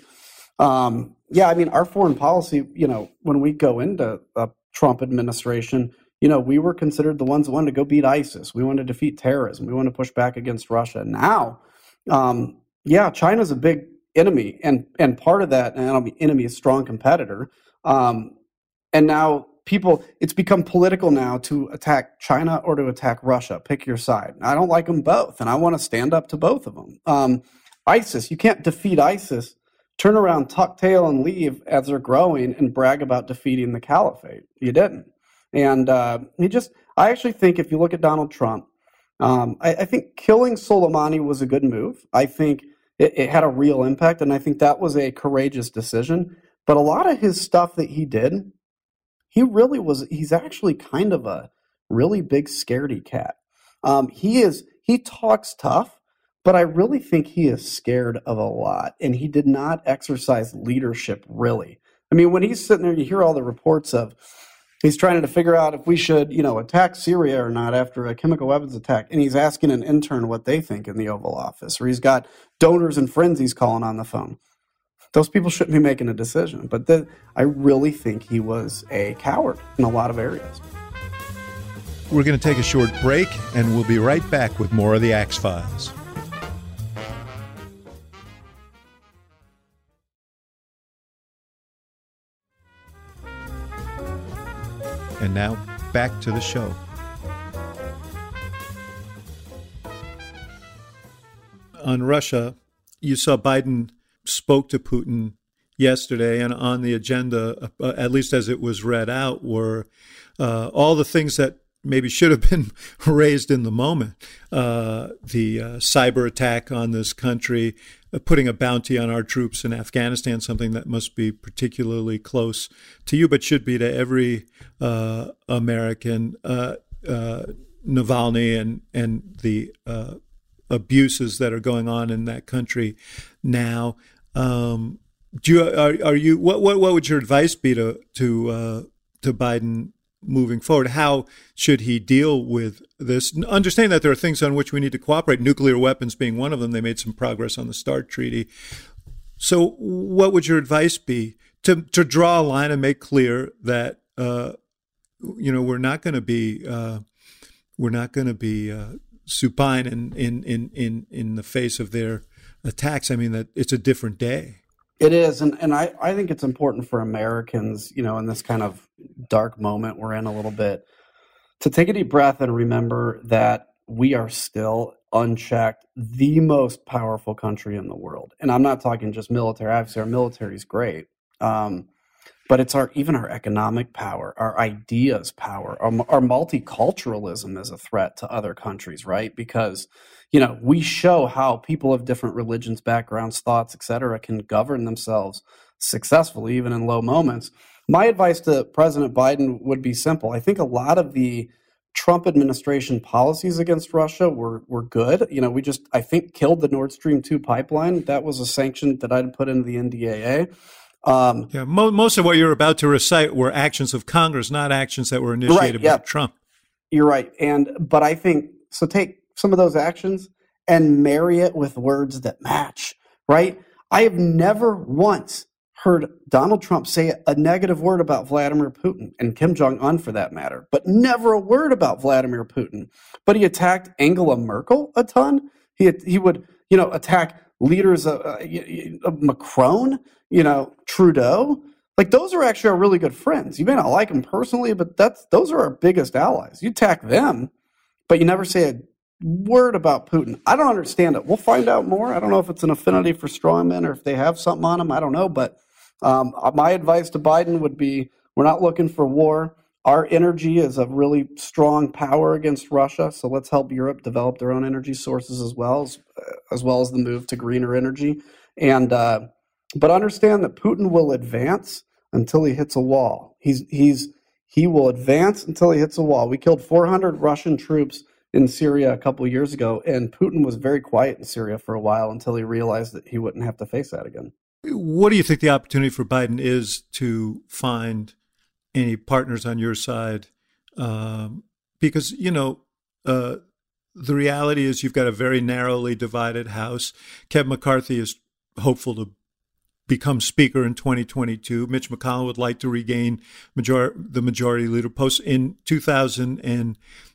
D: our foreign policy, when we go into a Trump administration, we were considered the ones that wanted to go beat ISIS. We wanted to defeat terrorism. We wanted to push back against Russia. Now, China's a big enemy, and part of that, and I don't mean enemy, a strong competitor. And now it's become political now to attack China or to attack Russia. Pick your side. I don't like them both, and I want to stand up to both of them. ISIS, you can't defeat ISIS, turn around, tuck tail, and leave as they're growing and brag about defeating the caliphate. You didn't. And I actually think if you look at Donald Trump, I think killing Soleimani was a good move. I think it had a real impact, and I think that was a courageous decision. But a lot of his stuff that he did, he's actually kind of a really big scaredy cat. He talks tough, but I really think he is scared of a lot, and he did not exercise leadership really. I mean, when he's sitting there, you hear all the reports of, he's trying to figure out if we should, attack Syria or not after a chemical weapons attack. And he's asking an intern what they think in the Oval Office. Or he's got donors and friends he's calling on the phone. Those people shouldn't be making a decision. But I really think he was a coward in a lot of areas.
C: We're going to take a short break, and we'll be right back with more of the Axe Files. And now, back to the show. On Russia, you saw Biden spoke to Putin yesterday, and on the agenda, at least as it was read out, were all the things that maybe should have been raised in the moment. The cyber attack on this country, putting a bounty on our troops in Afghanistan, something that must be particularly close to you, but should be to every American. Navalny and the abuses that are going on in that country now. What would your advice be to Biden moving forward? How should he deal with this? Understand that there are things on which we need to cooperate, nuclear weapons being one of them. They made some progress on the START treaty. So what would your advice be to draw a line and make clear that, we're not going to be to be supine in the face of their attacks. I mean, that it's a different day.
D: It is, and I think it's important for Americans, in this kind of dark moment we're in a little bit, to take a deep breath and remember that we are still unchecked the most powerful country in the world. And I'm not talking just military. Obviously, our military is great, but it's even our economic power, our ideas power, our multiculturalism is a threat to other countries, right? Because we show how people of different religions, backgrounds, thoughts, etc., can govern themselves successfully, even in low moments. My advice to President Biden would be simple. I think a lot of the Trump administration policies against Russia were good. We just, I think, killed the Nord Stream 2 pipeline. That was a sanction that I'd put into the NDAA.
C: Most of what you're about to recite were actions of Congress, not actions that were initiated by Trump.
D: You're right. But I think, so take some of those actions and marry it with words that match, right? I have never once heard Donald Trump say a negative word about Vladimir Putin and Kim Jong-un for that matter, but never a word about Vladimir Putin. But he attacked Angela Merkel a ton. He would, attack leaders of Macron, Trudeau. Like, those are actually our really good friends. You may not like them personally, but those are our biggest allies. You attack them, but you never say a word about Putin. I don't understand it. We'll find out more. I don't know if it's an affinity for strongmen or if they have something on them. I don't know. But my advice to Biden would be, we're not looking for war. Our energy is a really strong power against Russia. So let's help Europe develop their own energy sources as well as the move to greener energy. But understand that Putin will advance until he hits a wall. He will advance until he hits a wall. We killed 400 Russian troops in Syria a couple of years ago, and Putin was very quiet in Syria for a while until he realized that he wouldn't have to face that again.
C: What do you think the opportunity for Biden is to find any partners on your side? Because, the reality is you've got a very narrowly divided House. Kevin McCarthy is hopeful to become Speaker in 2022. Mitch McConnell would like to regain the majority leader post in 2010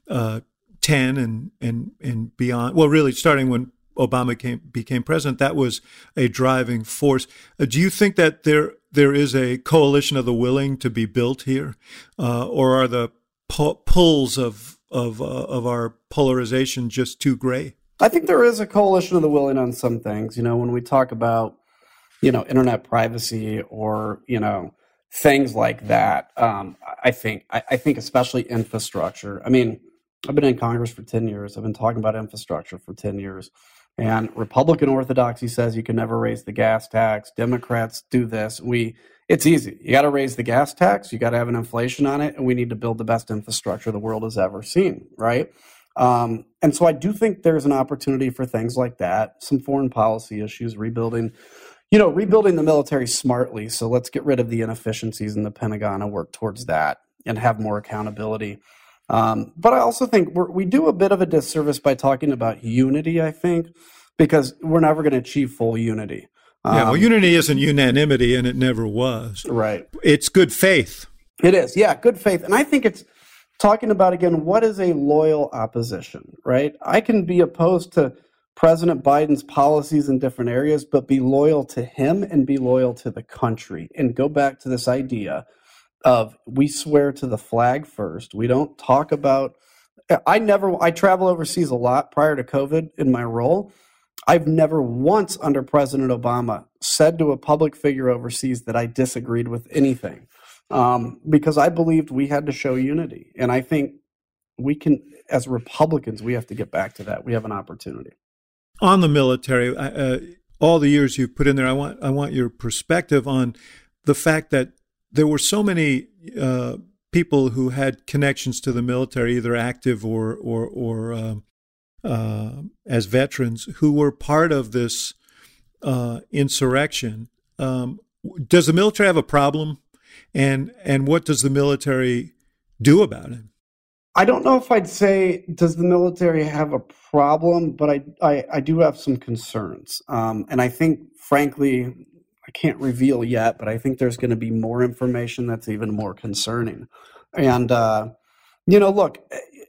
C: and beyond. Well, really, starting when Obama became president, that was a driving force. Do you think that there is a coalition of the willing to be built here, or are the pulls of our polarization just too gray?
D: I think there is a coalition of the willing on some things. When we talk about internet privacy or things like that, I think especially infrastructure. I mean, I've been in Congress for 10 years. I've been talking about infrastructure for 10 years. And Republican orthodoxy says you can never raise the gas tax. Democrats do this. It's easy. You got to raise the gas tax. You got to have an inflation on it. And we need to build the best infrastructure the world has ever seen, right? And so I do think there's an opportunity for things like that, some foreign policy issues, rebuilding the military smartly. So let's get rid of the inefficiencies in the Pentagon and work towards that and have more accountability. But I also think we do a bit of a disservice by talking about unity, I think, because we're never going to achieve full unity.
C: Unity isn't unanimity, and it never was.
D: Right.
C: It's good faith.
D: It is, yeah, good faith. And I think it's talking about, again, what is a loyal opposition, right? I can be opposed to President Biden's policies in different areas, but be loyal to him and be loyal to the country. And go back to this idea of we swear to the flag first. We don't talk about, I travel overseas a lot prior to COVID in my role. I've never once under President Obama said to a public figure overseas that I disagreed with anything, because I believed we had to show unity. And I think we can, as Republicans, we have to get back to that. We have an opportunity.
C: On the military, all the years you've put in there, I want your perspective on the fact that there were so many people who had connections to the military, either active or as veterans, who were part of this insurrection. Does the military have a problem, and what does the military do about it?
D: I don't know if I'd say, does the military have a problem, but I do have some concerns. And I think, frankly, I can't reveal yet, but I think there's going to be more information that's even more concerning. And, look,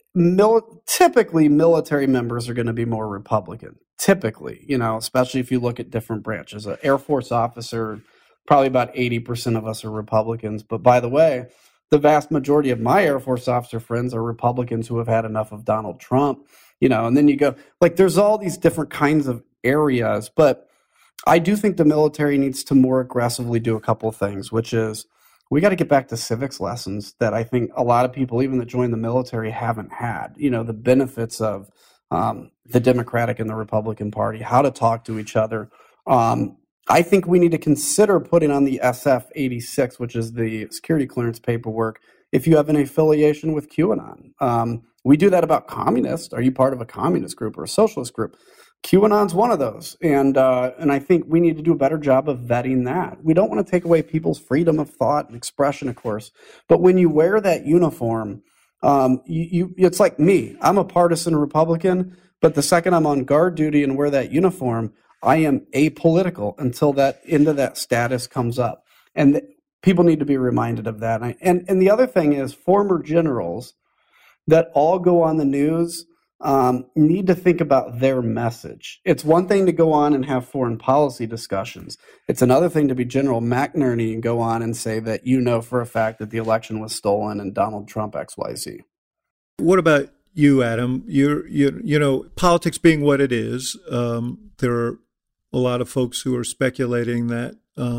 D: typically military members are going to be more Republican. Typically, especially if you look at different branches. An Air Force officer, probably about 80% of us are Republicans. But by the way, the vast majority of my Air Force officer friends are Republicans who have had enough of Donald Trump, and then you go, there's all these different kinds of areas. But I do think the military needs to more aggressively do a couple of things, which is we got to get back to civics lessons that I think a lot of people, even that join the military, haven't had. The benefits of the Democratic and the Republican Party, how to talk to each other. I think we need to consider putting on the SF-86, which is the security clearance paperwork, if you have an affiliation with QAnon. We do that about communists. Are you part of a communist group or a socialist group? QAnon's one of those. And I think we need to do a better job of vetting that. We don't want to take away people's freedom of thought and expression, of course. But when you wear that uniform, it's like me. I'm a partisan Republican, but the second I'm on guard duty and wear that uniform, I am apolitical until that end of that status comes up. And people need to be reminded of that. And the other thing is former generals that all go on the news need to think about their message. It's one thing to go on and have foreign policy discussions. It's another thing to be General McNerney and go on and say that for a fact that the election was stolen and Donald Trump XYZ.
C: What about you, Adam? Politics being what it is, there are a lot of folks who are speculating that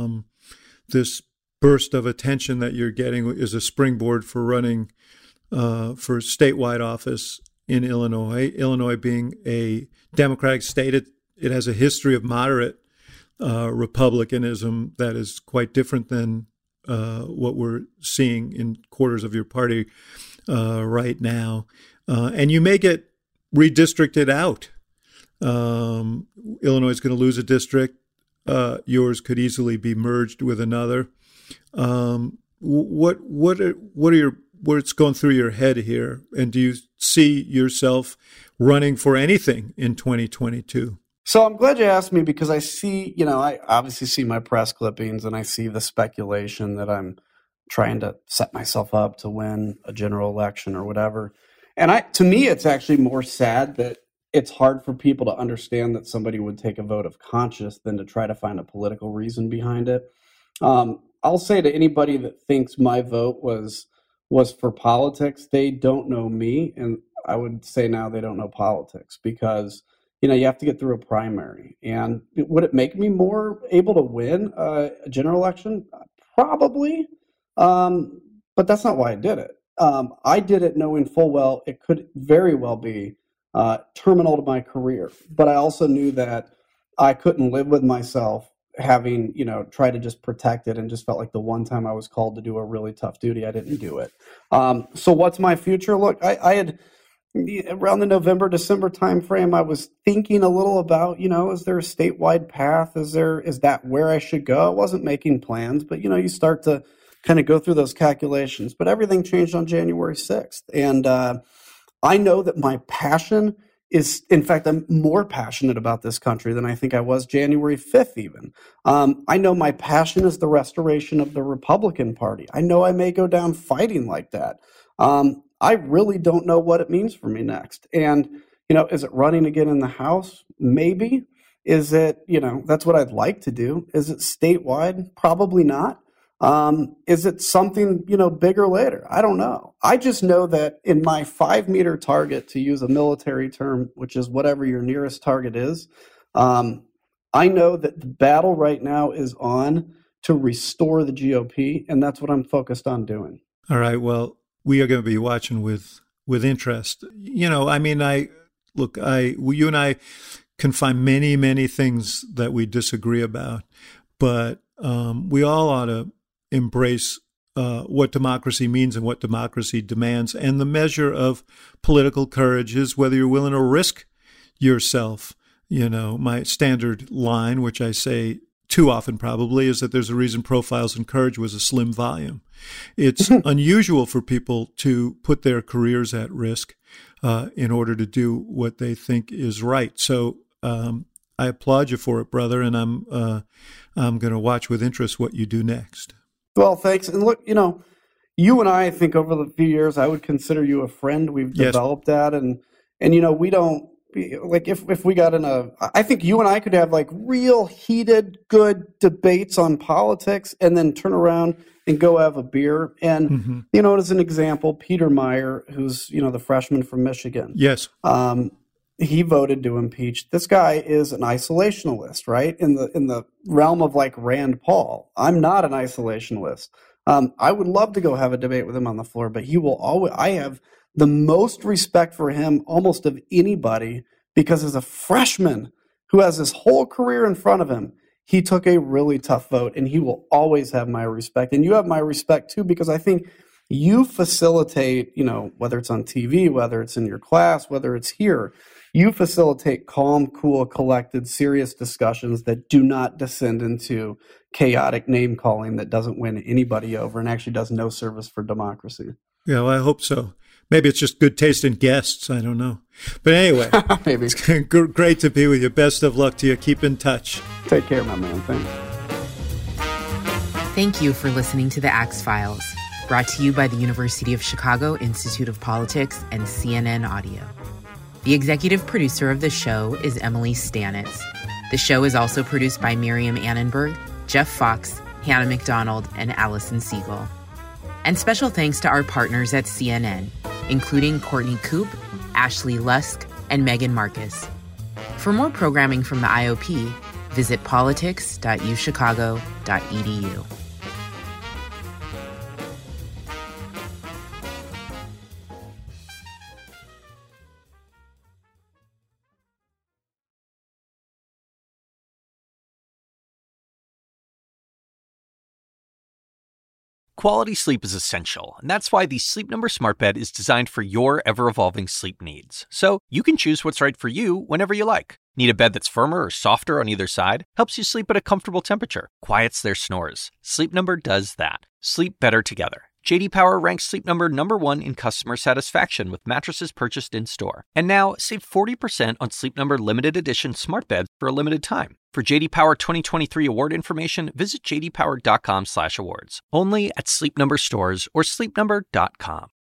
C: this burst of attention that you're getting is a springboard for running for statewide office in Illinois. Illinois being a Democratic state, it has a history of moderate republicanism that is quite different than what we're seeing in quarters of your party right now. And you may get redistricted out. Illinois is going to lose a district. Yours could easily be merged with another. What's going through your head here? And do you see yourself running for anything in 2022?
D: So I'm glad you asked me because I see, I obviously see my press clippings and I see the speculation that I'm trying to set myself up to win a general election or whatever. And to me, it's actually more sad that it's hard for people to understand that somebody would take a vote of conscience than to try to find a political reason behind it. I'll say to anybody that thinks my vote was for politics, they don't know me. And I would say now they don't know politics because, you have to get through a primary. And would it make me more able to win a general election? Probably. But that's not why I did it. I did it knowing full well it could very well be terminal to my career. But I also knew that I couldn't live with myself having, tried to just protect it and just felt like the one time I was called to do a really tough duty, I didn't do it. So what's my future? Look, I had around the November, December timeframe, I was thinking a little about, is there a statewide path? Is that where I should go? I wasn't making plans, but, you start to kind of go through those calculations. But everything changed on January 6th. And I know that my passion is, in fact, I'm more passionate about this country than I think I was January 5th even. I know my passion is the restoration of the Republican Party. I know I may go down fighting like that. I really don't know what it means for me next. And, is it running again in the House? Maybe. Is it, that's what I'd like to do. Is it statewide? Probably not. Is it something, bigger later? I don't know. I just know that in my 5-meter target, to use a military term, which is whatever your nearest target is, I know that the battle right now is on to restore the GOP, and that's what I'm focused on doing.
C: All right. Well, we are going to be watching with interest. You and I can find many, many things that we disagree about, but we all ought to embrace what democracy means and what democracy demands. And the measure of political courage is whether you're willing to risk yourself. My standard line, which I say too often probably, is that there's a reason Profiles in Courage was a slim volume. It's unusual for people to put their careers at risk in order to do what they think is right. So I applaud you for it, brother, and I'm going to watch with interest what you do next.
D: Well, thanks. And look, you and I think over the few years, I would consider you a friend. We've developed that. And we don't, like, if we got I think you and I could have like real heated, good debates on politics and then turn around and go have a beer. And, as an example, Peter Meyer, who's, the freshman from Michigan.
C: Yes.
D: He voted to impeach. This guy is an isolationist, right? In the realm of like Rand Paul. I'm not an isolationist. I would love to go have a debate with him on the floor, but he will always, I have the most respect for him almost of anybody, because as a freshman who has his whole career in front of him, he took a really tough vote, and he will always have my respect. And you have my respect too, because I think you facilitate, whether it's on TV, whether it's in your class, whether it's here, you facilitate calm, cool, collected, serious discussions that do not descend into chaotic name calling that doesn't win anybody over and actually does no service for democracy.
C: Yeah, well, I hope so. Maybe it's just good taste in guests. I don't know. But anyway,
D: maybe.
C: It's great to be with you. Best of luck to you. Keep in touch.
D: Take care, my man. Thanks.
B: Thank you for listening to The Axe Files, brought to you by the University of Chicago Institute of Politics and CNN Audio. The executive producer of the show is Emily Stanitz. The show is also produced by Miriam Annenberg, Jeff Fox, Hannah McDonald, and Allison Siegel. And special thanks to our partners at CNN, including Courtney Coop, Ashley Lusk, and Megan Marcus. For more programming from the IOP, visit politics.uchicago.edu.
A: Quality sleep is essential, and that's why the Sleep Number Smart Bed is designed for your ever-evolving sleep needs. So you can choose what's right for you whenever you like. Need a bed that's firmer or softer on either side? Helps you sleep at a comfortable temperature. Quiets their snores. Sleep Number does that. Sleep better together. J.D. Power ranks Sleep Number number 1 in customer satisfaction with mattresses purchased in-store. And now, save 40% on Sleep Number limited edition smart beds for a limited time. For J.D. Power 2023 award information, visit jdpower.com/awards. Only at Sleep Number stores or sleepnumber.com.